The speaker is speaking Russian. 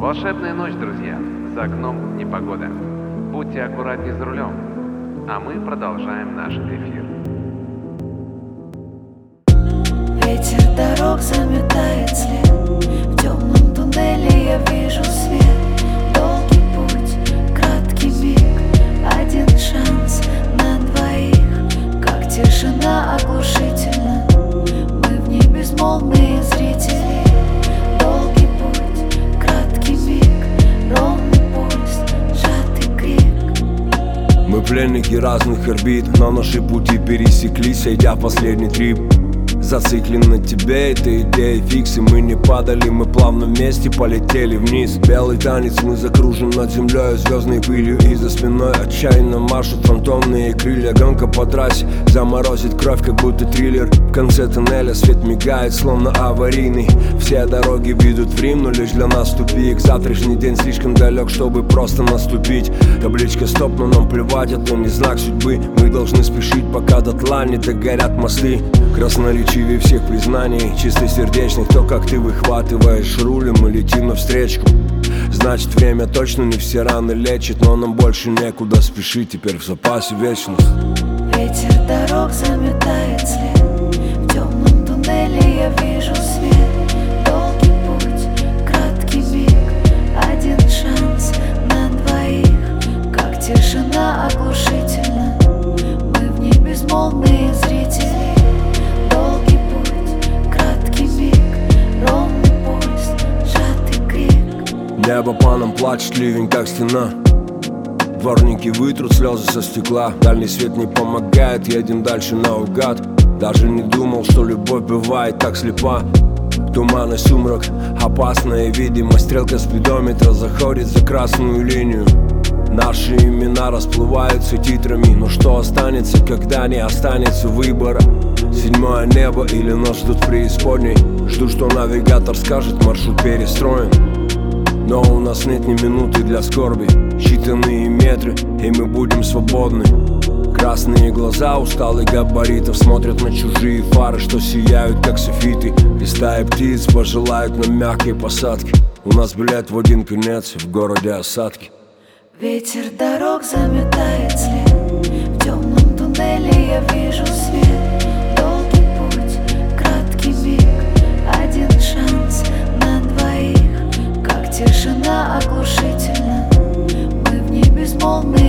Волшебная ночь, друзья. За окном непогода. Будьте аккуратнее за рулем. А мы продолжаем наш эфир. Ветер дорог заметает след. В темном туннеле я вижу свет. Долгий путь, краткий миг, один шанс на двоих. Как тишина оглушительна. Мы в ней безмолвные зрители. Долгий путь, краткий миг, ровный пульс, сжатый крик. Мы пленники разных орбит, но наши пути пересеклись, сойдя в последний трип. Зациклен на тебе, эта идея фикс, и мы не падали, мы плавно вместе полетели вниз. Белый танец, мы закружим над землей звездной пылью, и за спиной отчаянно машут фантомные крылья. Гонка по трассе заморозит кровь, как будто триллер. В конце тоннеля свет мигает, словно аварийный. Все дороги ведут в Рим, но лишь для нас тупик. Завтрашний день слишком далек, чтобы просто наступить. Табличка стоп, но нам плевать, это не знак судьбы. Мы должны спешить, пока дотла не догорят мосты. Красноречивее всех признаний, чистосердечных, то, как ты выхватываешь руль, мы летим навстречу. Значит, время точно не все раны лечит, но нам больше некуда спешить, теперь в запасе вечность. Ветер дорог заметает след. В темном туннеле я вижу свет. Долгий путь, краткий миг, один шанс на двоих. Как тишина оглушительна. Мы в ней безмолвные зрители. Долгий путь, краткий миг, ровный пульс, сжатый крик. Небо по нам плачет, ливень как стена. Дворники вытрут слезы со стекла. Дальний свет не помогает, едем дальше наугад. Даже не думал, что любовь бывает так слепа. Туман и сумрак, опасная видимость. Стрелка спидометра заходит за красную линию. Наши имена расплываются титрами. Но что останется, когда не останется выбора? Седьмое небо или нас ждут в преисподней? Жду, что навигатор скажет, маршрут перестроен. Но у нас нет ни минуты для скорби. Считанные метры, и мы будем свободны. Красные глаза усталых габаритов смотрят на чужие фары, что сияют как софиты. И стаи птиц пожелают нам мягкой посадки. У нас билет в один конец, в городе осадки. Ветер дорог заметает след. В темном туннеле я вижу свет. Долгий путь, краткий миг, один шанс на двоих. Как тишина оглушительна. Мы в ней безмолвные